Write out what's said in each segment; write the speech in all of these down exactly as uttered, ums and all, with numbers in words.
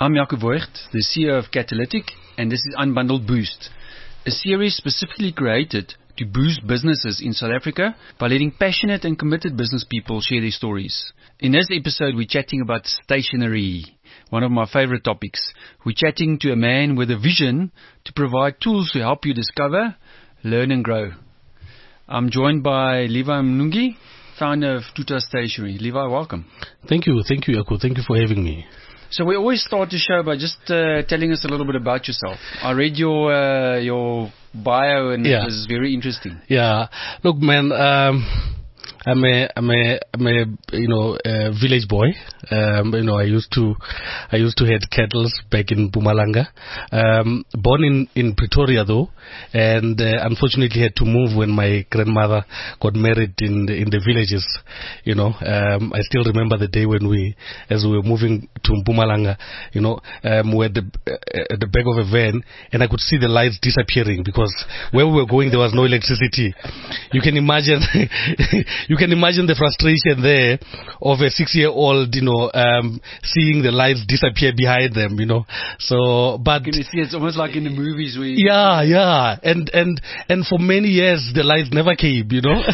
I'm Jaco Voigt, the C E O of Catalytic, and this is Unbundled Boost, a series specifically created to boost businesses in South Africa by letting passionate and committed business people share their stories. In this episode, we're chatting about stationery, one of my favorite topics. We're chatting to a man with a vision to provide tools to help you discover, learn and grow. I'm joined by Levi Mnungi, founder of Tuta Stationery. Levi, welcome. Thank you. Thank you, Jaco. Thank you for having me. So we always start the show by just uh, telling us a little bit about yourself. I read your uh, your bio and yeah. It was very interesting. Yeah. Look, man, um, I'm a, I'm a, I'm a, you know, a village boy. Um, you know, I used to, I used to head cattle back in Mpumalanga. Um, born in, in Pretoria though, and uh, unfortunately had to move when my grandmother got married in the, in the villages. You know, um, I still remember the day when we, as we were moving to Mpumalanga, you know, um, we were at the, uh, at the back of a van, and I could see the lights disappearing because where we were going there was no electricity. You can imagine. You can imagine the frustration there of a six-year-old, you know, um, seeing the lights disappear behind them, you know. So, but you can see it's almost like in the movies where you yeah, yeah, and and and for many years the lights never came, you know.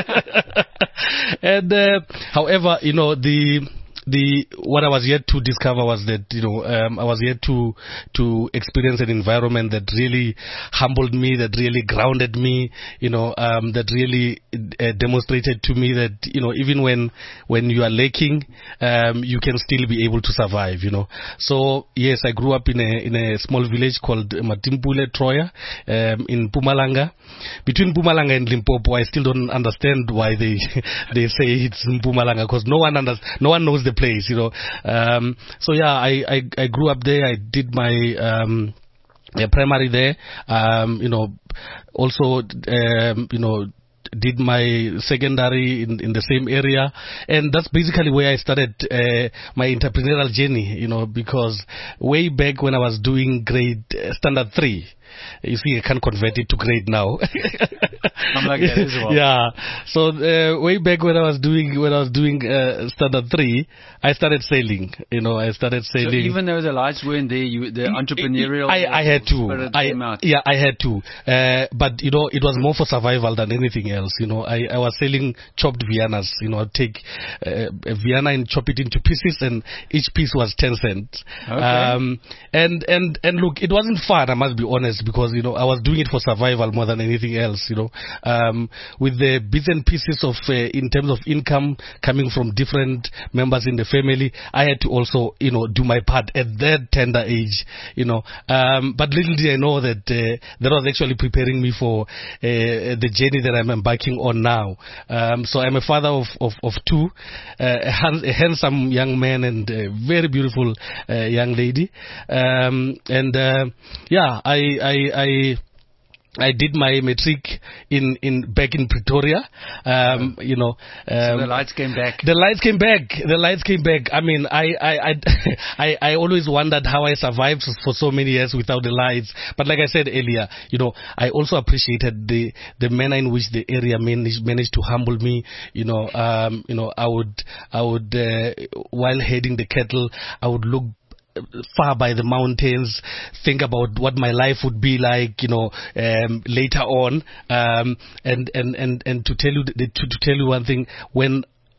and uh, however, you know, the. The what I was yet to discover was that, you know, um, I was yet to to experience an environment that really humbled me, that really grounded me, you know, um, that really uh, demonstrated to me that, you know, even when when you are lacking, um, you can still be able to survive, you know. So yes, I grew up in a in a small village called Matimpule Troya, um, in Mpumalanga. Between Mpumalanga and Limpopo, I still don't understand why they they say it's Mpumalanga, because no one under, no one knows the place, you know. Um, so yeah, I, I, I grew up there. I did my um, uh, primary there. Um, you know, also um, you know, did my secondary in, in the same area, and that's basically where I started uh, my entrepreneurial journey. You know, because way back when I was doing grade uh, standard three. You see, I can't convert it to grade now. I'm like that as well. Yeah. So uh, way back when I was doing when I was doing uh, standard three, I started sailing. You know, I started sailing. So even though the lights weren't there, you, the entrepreneurial. I, I had to. I, yeah, I had to. Uh, but you know, it was more for survival than anything else. You know, I, I was selling chopped Viennas. You know, I'd take uh, a Vienna and chop it into pieces, and each piece was ten cents. Okay. Um, and and and look, it wasn't fun. I must be honest. Because, you know, I was doing it for survival more than anything else, you know, um, with the bits and pieces of, uh, in terms of income coming from different members in the family, I had to also, you know, do my part at that tender age, you know, um, but little did I know that, uh, that was actually preparing me for, uh, the journey that I'm embarking on now. Um, so I'm a father of, of, of two, uh, a, hand, a handsome young man and a very beautiful, uh, young lady. Um, and, uh, yeah, I, I I, I I did my matric in, in back in Pretoria. Um, you know, um, so the lights came back. The lights came back. The lights came back. I mean, I I I, I, I always wondered how I survived for so many years without the lights. But like I said earlier, you know, I also appreciated the the manner in which the area managed managed to humble me. You know, um, you know, I would I would uh, while heading the cattle, I would look far by the mountains, think about what my life would be like, you know, um, later on, um, and, and, and, and to tell you, to, to tell you one thing, when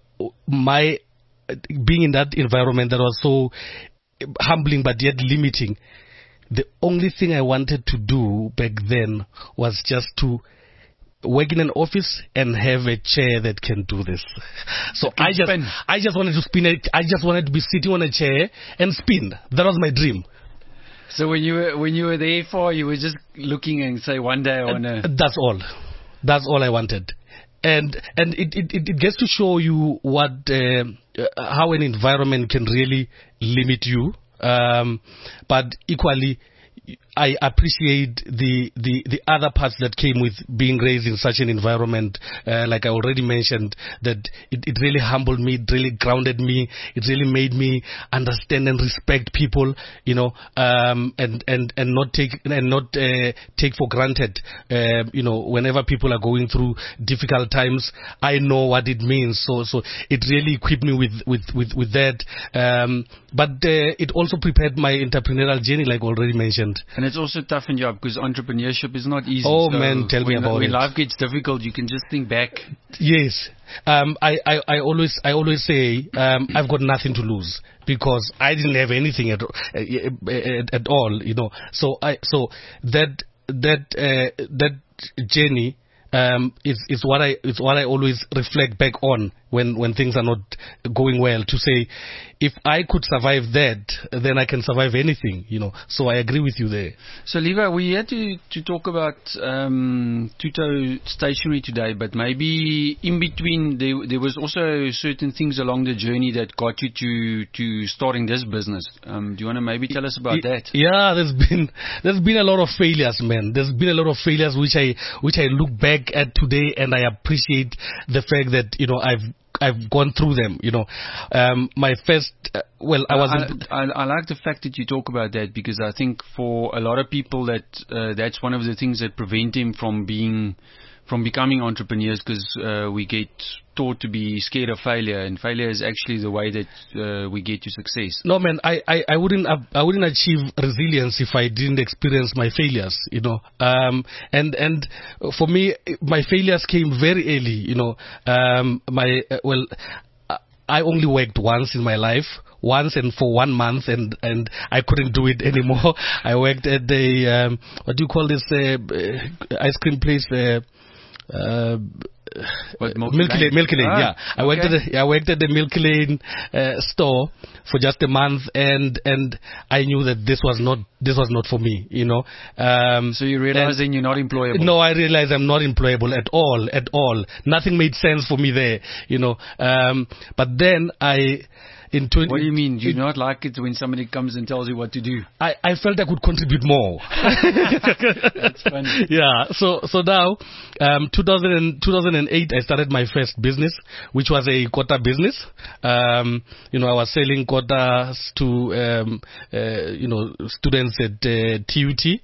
my, being in that environment that was so humbling but yet limiting, the only thing I wanted to do back then was just to work in an office and have a chair that can do this. So I just, spin. I just wanted to spin it. I just wanted to be sitting on a chair and spin. That was my dream. So when you were, when you were there for, you were just looking and say one day I want to. Uh, that's all. That's all I wanted. And and it it, it gets to show you what uh, how an environment can really limit you. Um, but equally, I appreciate the, the, the other parts that came with being raised in such an environment. Uh, like I already mentioned, that it, it really humbled me, it really grounded me, it really made me understand and respect people, you know, um, and, and, and not take, and not, uh, take for granted, uh, you know, whenever people are going through difficult times, I know what it means. So, so it really equipped me with, with, with, with that. Um, but, uh, it also prepared my entrepreneurial journey, like already mentioned. And it's also tough in job because entrepreneurship is not easy. Oh so man, tell when, me about when it. When life gets difficult, you can just think back. Yes. Um, I, I, I always, I always say, um, I've got nothing to lose because I didn't have anything at, at, at all, you know. So I, so that, that, uh, that journey, um, is, is what I, is what I always reflect back on when, when things are not going well, to say, if I could survive that, then I can survive anything, you know. So I agree with you there. So, Levi, we had to, to talk about um, Tuto Stationery today, but maybe in between there, there was also certain things along the journey that got you to, to starting this business. Um, do you want to maybe tell us about that? Yeah, there's been there's been a lot of failures, man. There's been a lot of failures which I which I look back at today, and I appreciate the fact that, you know, I've I've gone through them, you know. Um, my first, uh, well, I wasn't. I, I, I like the fact that you talk about that, because I think for a lot of people that uh, that's one of the things that prevent them from being, from becoming entrepreneurs, because uh, we get taught to be scared of failure, and failure is actually the way that uh, we get to success. No, man, I, I, I wouldn't I wouldn't achieve resilience if I didn't experience my failures, you know. Um, and and for me, my failures came very early, you know. Um, my uh, well, I only worked once in my life. Once and for one month, and, and I couldn't do it anymore. I worked at the um, what do you call this uh, ice cream place? Uh, uh, What, Milky Lane, Milky Lane, ah, yeah. I okay. worked at the, I worked at the Milky Lane uh, store for just a month, and and I knew that this was not this was not for me, you know. Um, so you realized then you're not employable. No, I realized I'm not employable at all, at all. Nothing made sense for me there, you know. Um, but then I. In twenty what do you mean? Do you not like it when somebody comes and tells you what to do? I, I felt I could contribute more. That's funny. Yeah. So so now, um, two thousand, two thousand eight, I started my first business, which was a quota business. Um, you know, I was selling quotas to um, uh, you know, students at uh, T U T,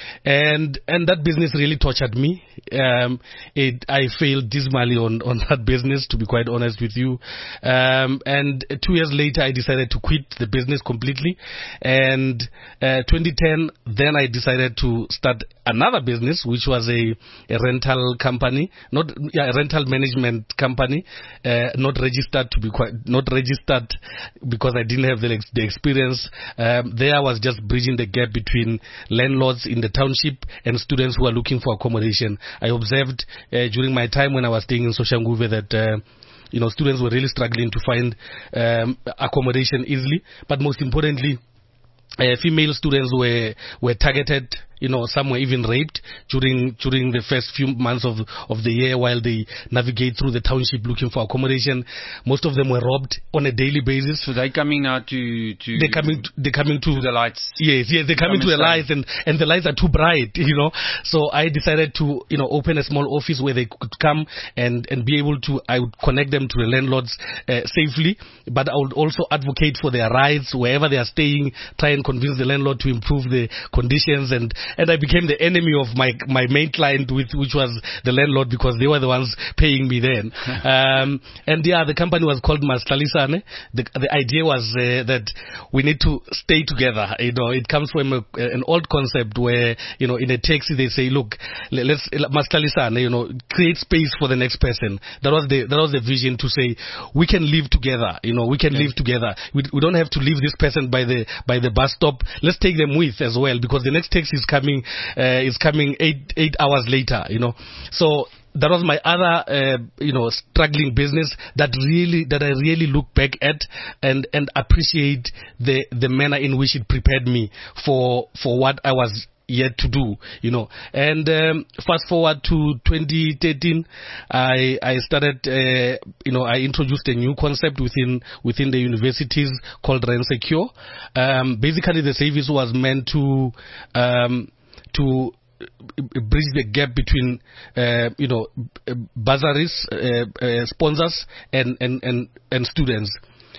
and and that business really tortured me. Um, it I failed dismally on on that business, to be quite honest with you. Um, and two years later, I decided to quit the business completely. And uh, twenty ten, then I decided to start another business, which was a, a rental company, not yeah, a rental management company, uh, not registered to be quite not registered because I didn't have the, the experience. Um, there I was just bridging the gap between landlords in the township and students who are looking for accommodation. I observed uh, during my time when I was staying in Soshanguve that. Uh, You know, students were really struggling to find um, accommodation easily, but most importantly, uh, female students were were targeted. You know, some were even raped during during the first few months of of the year while they navigate through the township looking for accommodation. Most of them were robbed on a daily basis. So they're coming now to to they're coming to, they're coming to, to the lights. Yes, yes, they're coming to the lights, and and the lights are too bright. You know, so I decided to you know open a small office where they could come and and be able to. I would connect them to the landlords uh, safely, but I would also advocate for their rights wherever they are staying. Try and convince the landlord to improve the conditions, and and I became the enemy of my my main client, with, which was the landlord, because they were the ones paying me then. um, and yeah, the company was called Maslalisane. The the idea was uh, that we need to stay together. You know, it comes from a, an old concept where you know in a taxi they say, look, let's Maslalisane, you know, create space for the next person. That was the that was the vision, to say we can live together. You know, we can okay. live together. We we don't have to leave this person by the by the bus stop. Let's take them with as well, because the next taxi is coming uh, is coming eight eight hours later, you know. So that was my other uh, you know struggling business that really that I really look back at and and appreciate the the manner in which it prepared me for for what I was yet to do, you know. And um, fast forward to twenty thirteen, I I started, uh, you know, I introduced a new concept within within the universities called Rent Secure. Um, basically, the service was meant to um, to bridge the gap between, uh, you know, bursaries, uh, uh, sponsors, and and and and students.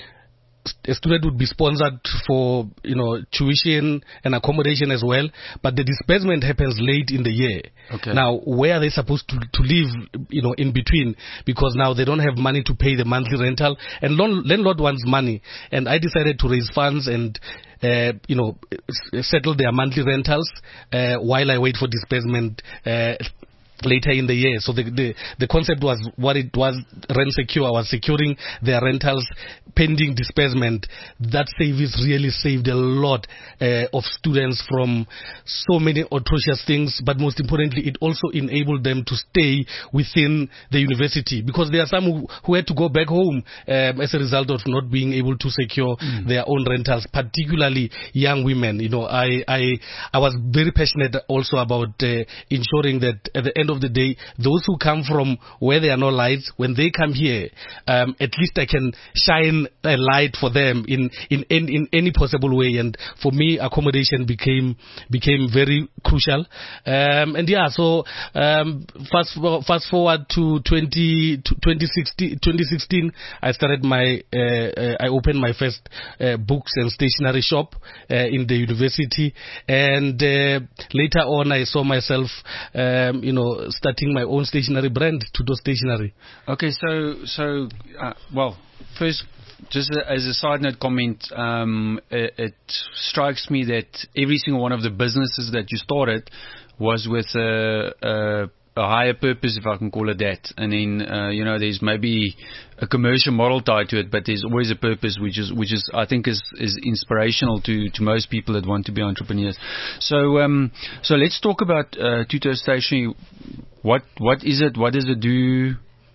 A student would be sponsored for, you know, tuition and accommodation as well, but the disbursement happens late in the year. Okay. Now, where are they supposed to, to live, you know, in between? Because now they don't have money to pay the monthly rental, and landlord wants money. And I decided to raise funds and, uh, you know, settle their monthly rentals uh, while I wait for disbursement uh, later in the year. So the, the the concept was what it was, Rent Secure. I was securing their rentals pending disbursement. That service really saved a lot uh, of students from so many atrocious things, but most importantly, it also enabled them to stay within the university, because there are some who, who had to go back home um, as a result of not being able to secure mm. their own rentals, particularly young women. You know, I I, I was very passionate also about uh, ensuring that at the end of the day, those who come from where there are no lights, when they come here, um, at least I can shine a light for them in, in, in, in any possible way. And for me, accommodation became became very crucial. Um, and yeah, so um, fast fast forward to twenty sixteen, I started my uh, uh, I opened my first uh, books and stationery shop uh, in the university, and uh, later on I saw myself, um, you know, starting my own stationery brand, Tudo Stationery. Okay, so so uh, well, first, just as a side note comment, um, it, it strikes me that every single one of the businesses that you started was with a, a, a higher purpose, if I can call it that. And then, uh, you know, there's maybe a commercial model tied to it, but there's always a purpose, which is, which is, I think, is, is inspirational to, to most people that want to be entrepreneurs. So, um, so let's talk about uh, Tudo Stationery. What, what is it? What does it do?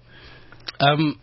Um.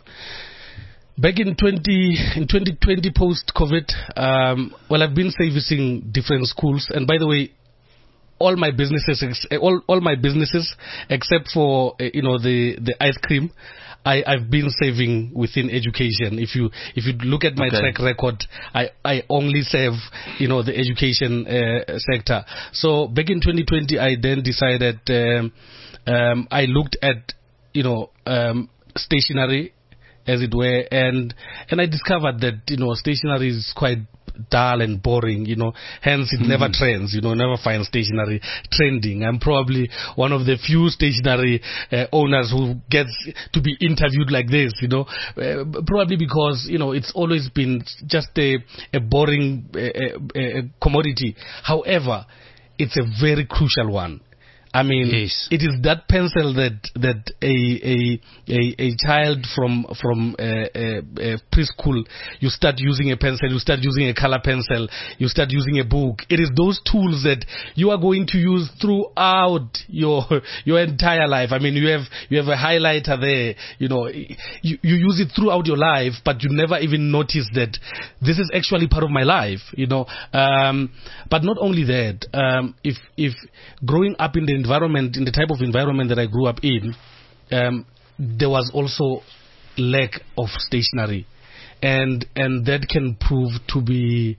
Back in twenty in twenty twenty, post COVID, um, well, I've been servicing different schools, and by the way, all my businesses, all all my businesses, except for uh, you know the the ice cream, I I've been saving within education. If you if you look at my okay. track record, I I only serve you know the education uh, sector. So back in twenty twenty, I then decided um, um, I looked at you know um, stationery, as it were, and and I discovered that you know stationery is quite dull and boring, you know, hence it mm-hmm. never trends, you know, never find stationery trending. I'm probably one of the few stationery uh, owners who gets to be interviewed like this, you know, uh, probably because, you know, it's always been just a, a boring uh, uh, commodity. However, it's a very crucial one. I mean, yes. It is that pencil that that a a a, a child from from uh, uh, uh, preschool, you start using a pencil, you start using a color pencil, you start using a book. It is those tools that you are going to use throughout your your entire life. I mean, you have you have a highlighter there, you know, you you use it throughout your life, but you never even notice that this is actually part of my life, you know. Um, but not only that, um, if if growing up in the environment, in the type of environment that I grew up in, um, there was also lack of stationery, and and that can prove to be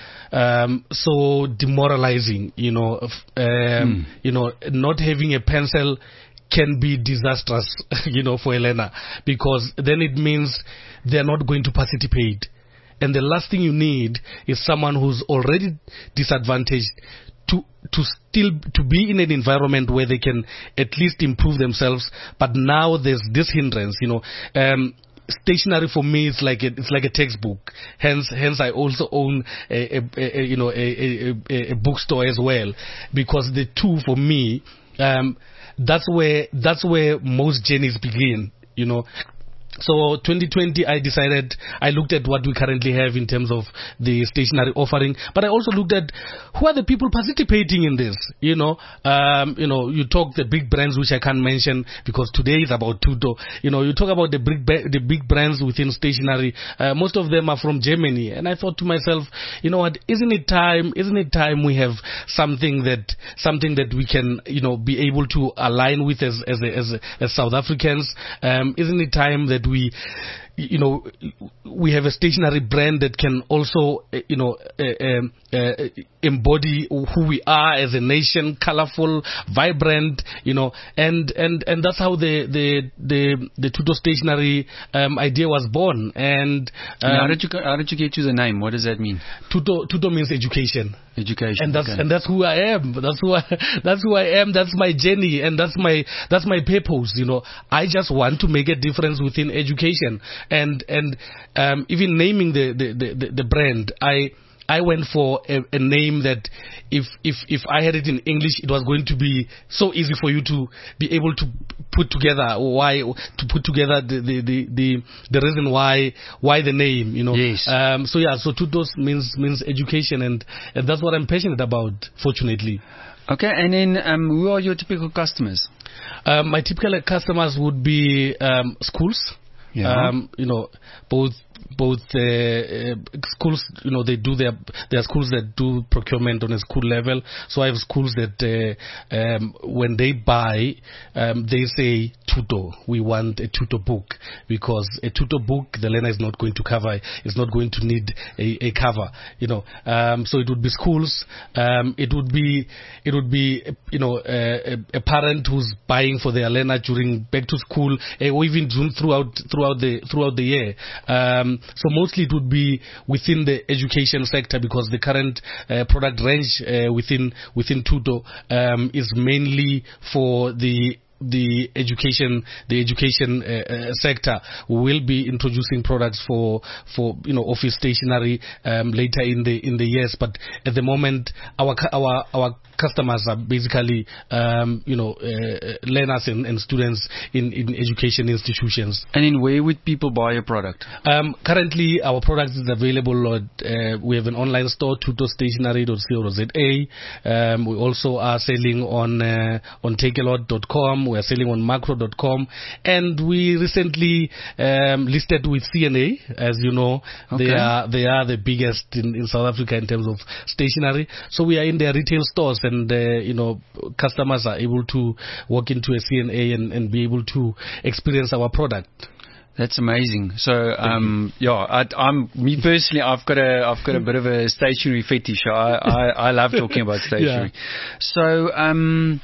um, so demoralizing. You know, um, mm. you know, not having a pencil can be disastrous. You know, for a learner, because then it means they're not going to participate, and the last thing you need is someone who's already disadvantaged to to still to be in an environment where they can at least improve themselves, but now there's this hindrance, you know. Um, stationery for me is like a, it's like a textbook. Hence, hence I also own a, a, a you know a, a, a bookstore as well, because the two for me, um, that's where that's where most journeys begin, you know. So twenty twenty, I decided, I looked at what we currently have in terms of the stationery offering, but I also looked at who are the people participating in this. You know, um, you know, you talk the big brands, which I can't mention because today is about Tuto. You know, you talk about the big the big brands within stationery. Uh, most of them are from Germany, and I thought to myself, you know what? Isn't it time? Isn't it time we have something that something that we can, you know, be able to align with as as as, as South Africans? Um, isn't it time that we, you know, we have a stationery brand that can also, you know, uh, uh, embody who we are as a nation, colorful, vibrant, you know, and and and that's how the the the, the Tuto stationery um, idea was born. And, um, and how did you how did you get to the name? What does that mean? Tuto Tuto means education. Education, and that's okay. and that's who I am. That's who I, that's who I am. That's my journey, and that's my that's my purpose. You know, I just want to make a difference within education, and and um, even naming the the, the the brand, I. I went for a, a name that if, if, if I had it in English, it was going to be so easy for you to be able to put together why, to put together the, the, the, the, the reason why, why the name, you know. Yes. Um, so yeah, so Tutos means, means education, and, and that's what I'm passionate about, fortunately. Okay, and then um, who are your typical customers? Um, my typical customers would be um, schools. Yeah. Um, you know, both both uh, uh, schools, you know, they do their there are schools that do procurement on a school level. So I have schools that uh, um, when they buy, um, they say Tuto, we want a Tuto book, because a Tuto book the learner is not going to cover, is not going to need a, a cover, you know. Um, so it would be schools, um, it would be it would be you know a, a parent who's buying for their learner during back to school, uh, or even throughout throughout the throughout the year. Um, so mostly it would be within the education sector, because the current uh, product range uh, within within Tuto um, is mainly for the the education the education uh, uh, sector. We will be introducing products for for you know office stationery um, later in the in the years, but at the moment our our our customers are basically um, you know uh, learners and, and students in, in education institutions. And in where would people buy your product? Um, currently our product is available at, uh, we have an online store, tuto stationery dot co dot za. Um, we also are selling on uh, on takealot dot com. We are selling on macro dot com, and we recently um, listed with C N A. As you know, okay. they are they are the biggest in, in South Africa in terms of stationery. So we are in their retail stores, and uh, you know customers are able to walk into a C N A and, and be able to experience our product. That's amazing. So, um, yeah, I, I'm me personally. I've got a, I've got a bit of a stationery fetish. I, I, I love talking about stationery. Yeah. So, um,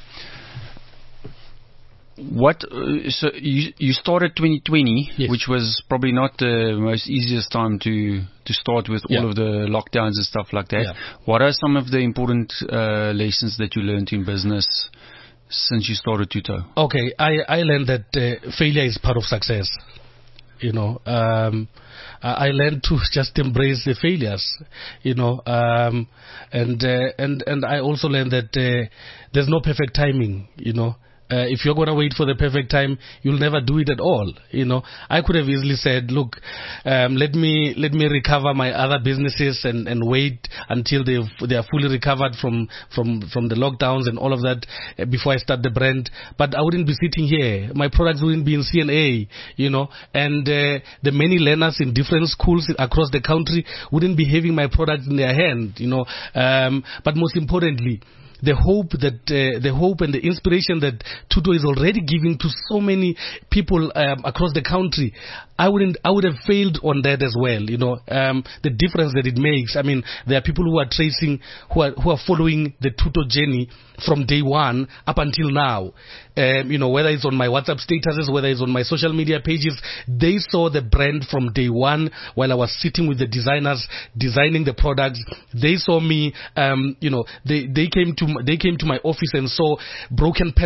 what? Uh, so you you started twenty twenty, yes. which was probably not the most easiest time to to start with all yeah. of the lockdowns and stuff like that. Yeah. What are some of the important uh, lessons that you learned in business since you started Tuto? Okay, I I learned that uh, failure is part of success. You know, um, I learned to just embrace the failures, you know, um, and, uh, and, and I also learned that, uh, there's no perfect timing, you know. Uh, if you're going to wait for the perfect time, you'll never do it at all. You know, I could have easily said, look, um, let me, let me recover my other businesses and, and wait until they they are fully recovered from, from, from the lockdowns and all of that uh, before I start the brand. But I wouldn't be sitting here. My products wouldn't be in C N A, you know, and, uh, the many learners in different schools across the country wouldn't be having my products in their hand, you know, um, but most importantly, the hope that uh, the hope and the inspiration that Tuto is already giving to so many people um, across the country, I wouldn't I would have failed on that as well. You know, um, the difference that it makes. I mean, there are people who are tracing, who are who are following the Tuto journey from day one up until now. Um, you know, whether it's on my WhatsApp statuses, whether it's on my social media pages, they saw the brand from day one while I was sitting with the designers designing the products. They saw me. Um, you know, they they came to they came to my office and saw broken pencils on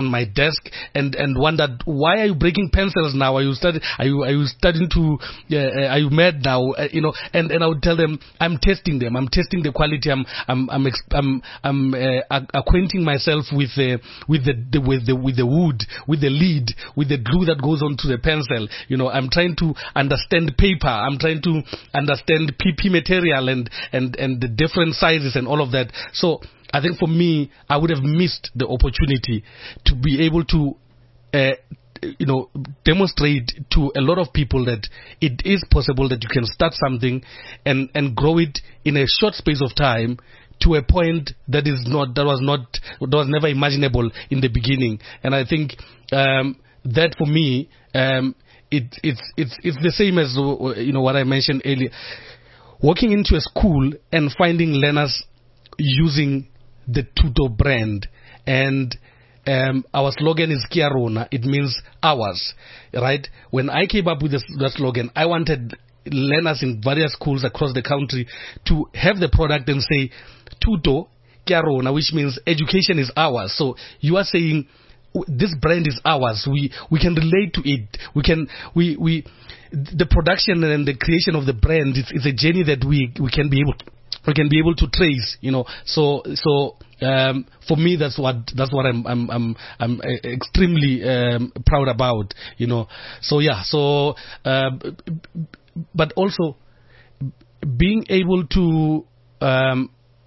on my desk and, and wondered, why are you breaking pencils now? Are you studying, are you, are you starting to, uh, are you mad now? Uh, you know, and, and I would tell them, I'm testing them. I'm testing the quality. I'm, I'm, I'm, ex- I'm, I'm uh, acquainting myself with, uh, with the, the, with the, with the wood, with the lead, with the glue that goes onto the pencil. You know, I'm trying to understand paper. I'm trying to understand P P material and, and, and the different sizes and all of that. So I think for me, I would have missed the opportunity to be able to, uh, you know, demonstrate to a lot of people that it is possible that you can start something and, and grow it in a short space of time to a point that is not, that was not, that was never imaginable in the beginning. And I think, um, that for me, um, it, it's, it's, it's the same as, you know, what I mentioned earlier. Walking into a school and finding learners using the Tuto brand, and um, our slogan is Kia Rona. It means ours, right? When I came up with this, that slogan, I wanted learners in various schools across the country to have the product and say Tuto Kia Rona, which means education is ours. So you are saying this brand is ours. We we can relate to it. We can we we the production and the creation of the brand is, is a journey that we we can be able to, we can be able to trace, you know. So so um, for me, that's what that's what I'm I'm I'm I'm extremely um, proud about, you know. So yeah. So uh, but also being able to um,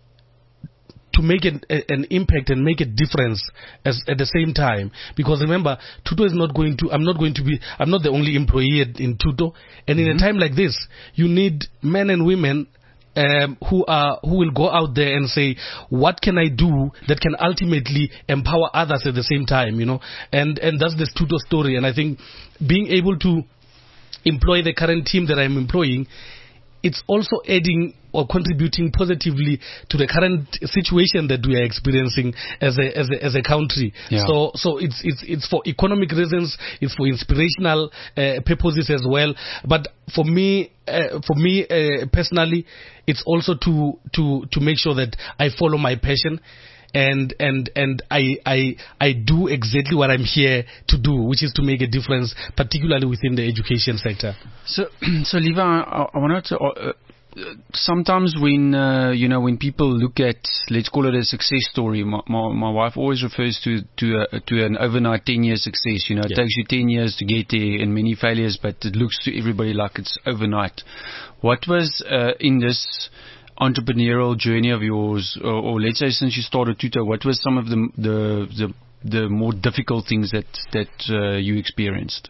to make an, an impact and make a difference as, at the same time. Because remember, Tuto is not going to, I'm not going to be, I'm not the only employee in Tuto. And mm-hmm. in a time like this, you need men and women um, who are, who will go out there and say, what can I do that can ultimately empower others at the same time, you know? And, and that's the Tuto story. And I think being able to employ the current team that I'm employing, it's also adding or contributing positively to the current situation that we are experiencing as a as a, as a country. Yeah. So so it's it's it's for economic reasons, it's for inspirational uh, purposes as well. But for me, uh, for me uh, personally, it's also to to to make sure that I follow my passion. And and and I I I do exactly what I'm here to do, which is to make a difference, particularly within the education sector. So, so Liva, I, I wanted to. Uh, sometimes when uh, you know when people look at, let's call it a success story, my my, my wife always refers to to a, to an overnight ten year success. You know, it yeah. takes you ten years to get there and many failures, but it looks to everybody like it's overnight. What was uh, in this entrepreneurial journey of yours, or, or let's say since you started Tuto, what was some of the the the, the more difficult things that that uh, you experienced?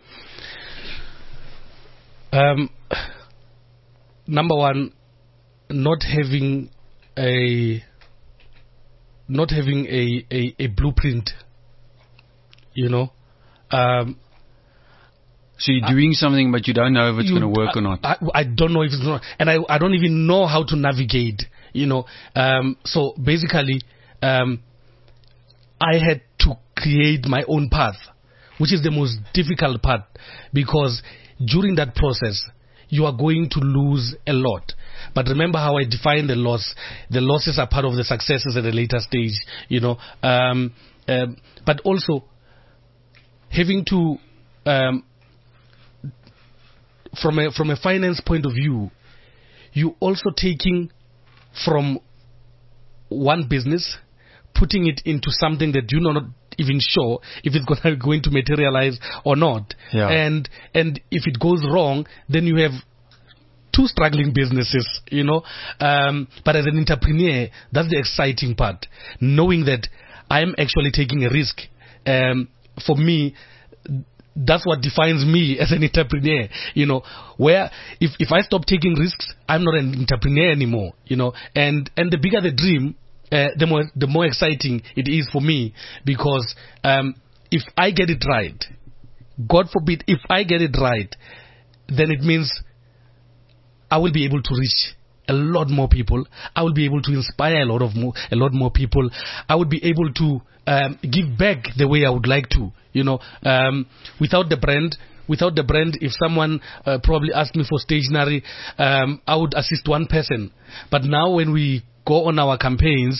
Um, number one, not having a not having a, a, a blueprint, you know. Um, So you're doing I, something, but you don't know if it's going to work I, or not. I, I don't know if it's not, and I, I don't even know how to navigate, you know. Um, so basically, um, I had to create my own path, which is the most difficult part, because during that process, you are going to lose a lot. But remember how I define the loss. The losses are part of the successes at a later stage, you know. Um, um, but also having to um, From a from a finance point of view, you also taking from one business, putting it into something that you're not even sure if it's gonna going to materialize or not. Yeah. And and if it goes wrong, then you have two struggling businesses, you know. Um, but as an entrepreneur, that's the exciting part, knowing that I'm actually taking a risk. Um, for me, that's what defines me as an entrepreneur, you know, where if, if I stop taking risks, I'm not an entrepreneur anymore, you know, and, and the bigger the dream, uh, the more, the more exciting it is for me, because, um, if I get it right, God forbid, if I get it right, then it means I will be able to reach a lot more people. I will be able to inspire a lot of more, a lot more people. I would be able to um, give back the way I would like to. You know, um, without the brand, without the brand, if someone uh, probably asked me for stationery, um, I would assist one person. But now when we go on our campaigns,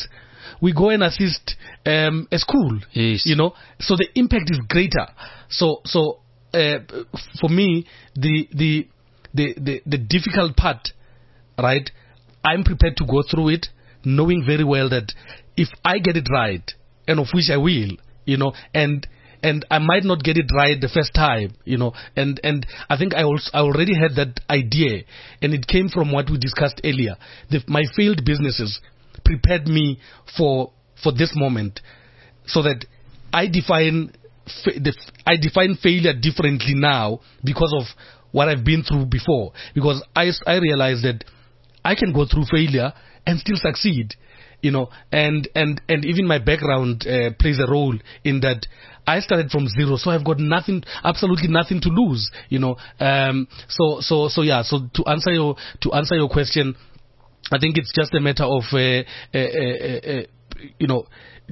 we go and assist um, a school. Yes. You know, so the impact is greater. So, so uh, for me, the, the the the the difficult part, right? I'm prepared to go through it, knowing very well that if I get it right, and of which I will, you know, and and I might not get it right the first time, you know, and and I think I also I already had that idea, and it came from what we discussed earlier. The, my failed businesses prepared me for for this moment, so that I define fa- the, I define failure differently now because of what I've been through before. Because I I realized that I can go through failure and still succeed, you know, and and and even my background uh, plays a role in that. I started from zero, so I've got nothing, absolutely nothing to lose, you know. Um, so so so yeah. So to answer your to answer your question, I think it's just a matter of uh, uh, uh, uh, you know,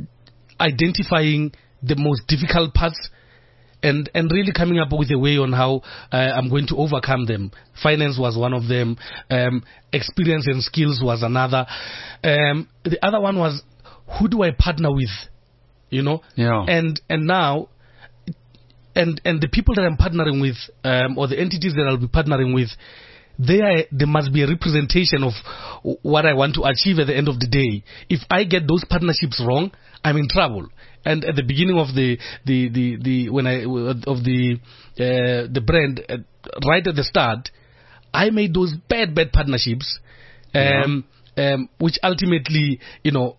identifying the most difficult parts. And, and really coming up with a way on how uh, I'm going to overcome them. Finance was one of them. Um, experience and skills was another. Um, the other one was, who do I partner with? You know? Yeah. And and now, and and the people that I'm partnering with, um, or the entities that I'll be partnering with, they are, there must be a representation of what I want to achieve at the end of the day. If I get those partnerships wrong, I'm in trouble. And at the beginning of the the the, the when I of the uh, the brand, uh, right at the start, I made those bad bad partnerships, um, yeah. um, which ultimately, you know,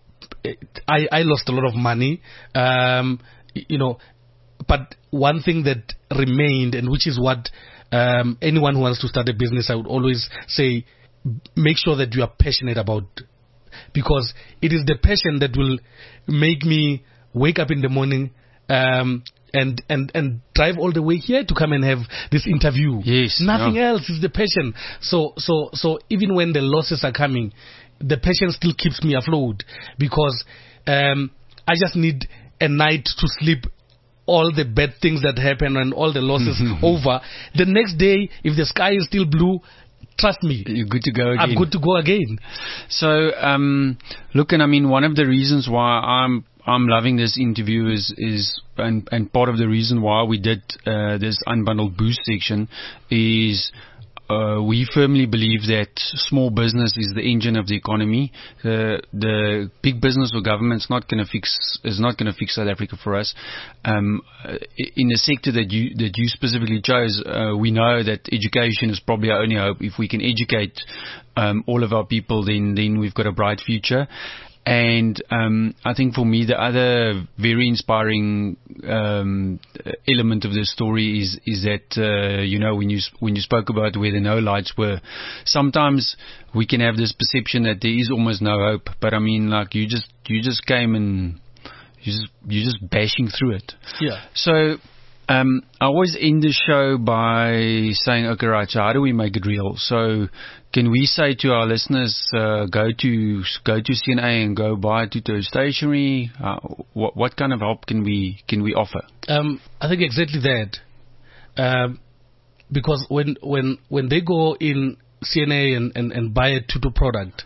I I lost a lot of money, um, you know, but one thing that remained, and which is what um, anyone who wants to start a business, I would always say, make sure that you are passionate about, because it is the passion that will make me wake up in the morning um, and, and, and drive all the way here to come and have this interview. Yes. Nothing yeah. else is the passion. So, so, so even when the losses are coming, the passion still keeps me afloat, because um, I just need a night to sleep all the bad things that happen and all the losses over. The next day, if the sky is still blue, trust me, you're good to go again. I'm good to go again. So, um, look, and I mean, one of the reasons why I'm I'm loving this interview is is and and part of the reason why we did uh, this Unbundled Boost section is. Uh, we firmly believe that small business is the engine of the economy. Uh, the big business or government's not going to fix is not going to fix South Africa for us. Um, in the sector that you that you specifically chose, uh, we know that education is probably our only hope. If we can educate um, all of our people, then then we've got a bright future. And um, I think for me, the other very inspiring um, element of this story is is that uh, you know when you when you spoke about where the no lights were, sometimes we can have this perception that there is almost no hope. But I mean, like you just you just came and you just you're just bashing through it. Yeah. So. Um, I always end the show by saying, okay, right, so how do we make it real? So can we say to our listeners, uh, go to go to C N A and go buy Tuto stationery? Uh, what, what kind of help can we can we offer? Um, I think exactly that. Um, because when when when they go in C N A and, and, and buy a Tuto product,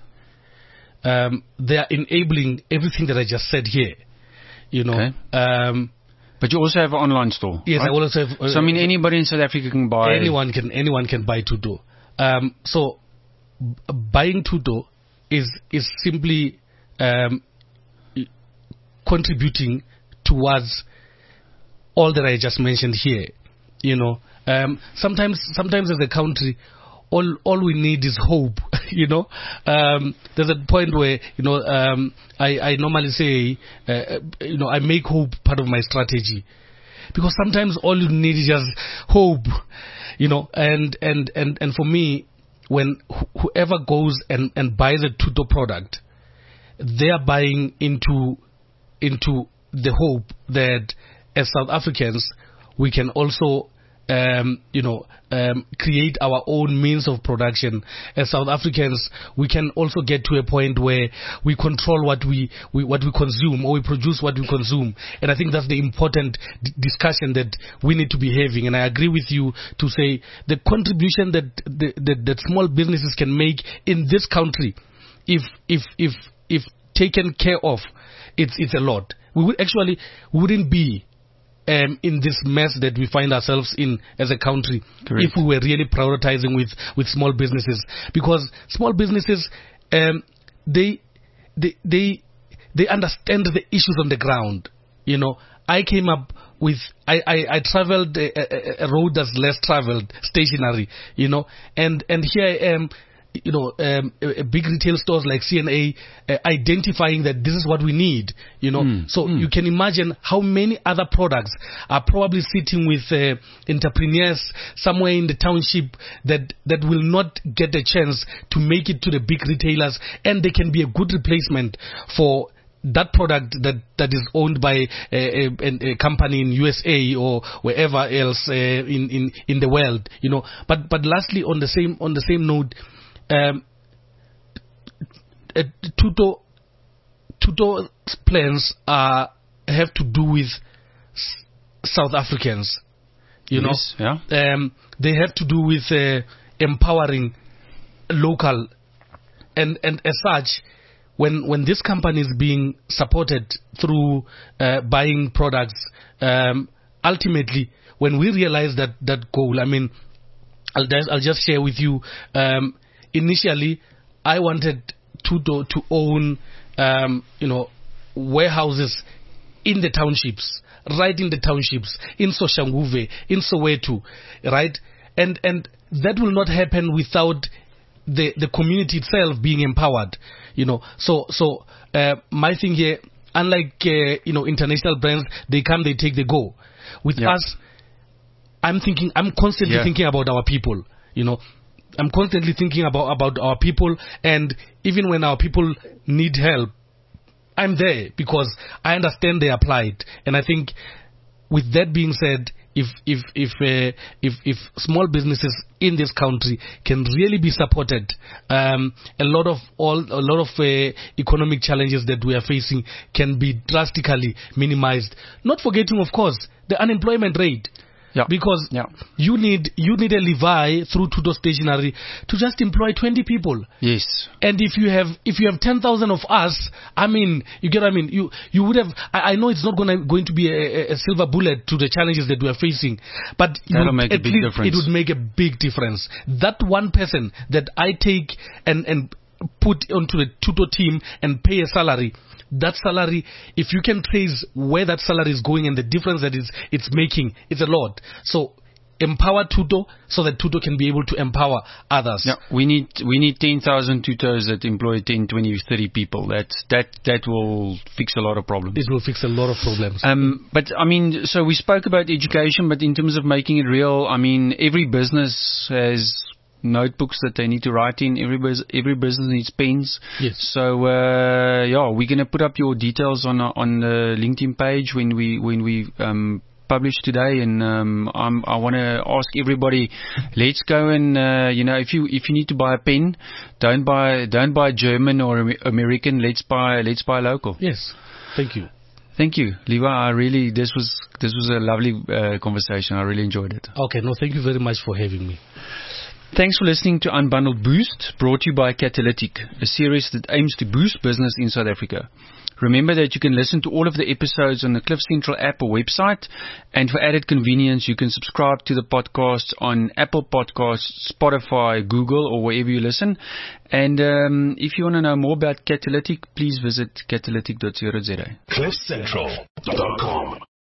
um, they are enabling everything that I just said here. You know. Okay. Um, But you also have an online store. Yes, right? I also have. Uh, so I mean, anybody in South Africa can buy. Anyone can anyone can buy Tuto. Um, so b- buying Tuto is is simply um, contributing towards all that I just mentioned here. You know, um, sometimes sometimes as a country, all all we need is hope. You know, um, there's a point where you know um, I I normally say uh, you know I make hope part of my strategy, because sometimes all you need is just hope. You know, and and and and for me, when wh- whoever goes and and buys a Tuto product, they are buying into into the hope that as South Africans we can also Um, you know, um, create our own means of production. As South Africans, we can also get to a point where we control what we, we what we consume, or we produce what we consume. And I think that's the important d- discussion that we need to be having. And I agree with you to say the contribution that the, that, that small businesses can make in this country, if if if if taken care of, it's it's a lot. We would actually wouldn't be um, in this mess that we find ourselves in as a country. Correct. If we were really prioritizing with, with small businesses, because small businesses um, they they they they understand the issues on the ground. You know, I came up with I I, I traveled a, a, a road that's less traveled, stationary. You know, and and here I am. You know, um, a, a big retail stores like C N A uh, identifying that this is what we need, you know. Mm, so mm. you can imagine how many other products are probably sitting with uh, entrepreneurs somewhere in the township that, that will not get a chance to make it to the big retailers, and they can be a good replacement for that product that, that is owned by a, a, a company in U S A or wherever else uh, in, in, in the world, you know. But but lastly, on the same on the same note, Um, uh, Tuto, Tuto's plans uh, have to do with s- South Africans, you yes, know. Yeah. Um, they have to do with uh, empowering local, and and as such, when when this company is being supported through uh, buying products, um, ultimately, when we realize that that goal, I mean, I'll just, I'll just share with you. Um, Initially, I wanted Tuto to own, um, you know, warehouses in the townships, right in the townships, in Soshanguve, in Soweto, right? And and that will not happen without the the community itself being empowered, you know. So so uh, my thing here, unlike uh, you know international brands, they come, they take, they go. With yeah. us, I'm thinking, I'm constantly yeah. thinking about our people, you know. I'm constantly thinking about, about our people, and even when our people need help, I'm there because I understand their plight. And I think, with that being said, if if if uh, if, if small businesses in this country can really be supported, um, a lot of all a lot of uh, economic challenges that we are facing can be drastically minimized. Not forgetting, of course, the unemployment rate. Yeah. Because yeah. you need you need a Levi through Tuto Stationery to just employ twenty people. Yes. And if you have if you have ten thousand of us, I mean, you get what I mean. You you would have. I, I know it's not gonna going to be a, a silver bullet to the challenges that we are facing, but that'll make a big least difference. It would make a big difference. That one person that I take and and put onto the Tuto team and pay a salary. That salary, if you can trace where that salary is going and the difference that it's, it's making, it's a lot. So empower Tuto so that Tuto can be able to empower others. Yeah, we need we need ten thousand Tutos that employ ten, twenty, thirty people. That that that will fix a lot of problems. It will fix a lot of problems. Um, but I mean, so we spoke about education, but in terms of making it real, I mean, every business has notebooks that they need to write in. Every bus- every business needs pens. Yes. So uh, yeah, we're gonna put up your details on uh, on the LinkedIn page when we when we um, publish today. And um, I'm, I want to ask everybody, let's go and uh, you know, if you if you need to buy a pen, don't buy don't buy German or American. Let's buy let's buy local. Yes. Thank you. Thank you, Levi. I really this was this was a lovely uh, conversation. I really enjoyed it. Okay. No, thank you very much for having me. Thanks for listening to Unbundled Boost, brought to you by Catalytic, a series that aims to boost business in South Africa. Remember that you can listen to all of the episodes on the Cliff Central app or website, and for added convenience, you can subscribe to the podcast on Apple Podcasts, Spotify, Google, or wherever you listen. And um, if you want to know more about Catalytic, please visit catalytic dot co dot za. cliff central dot com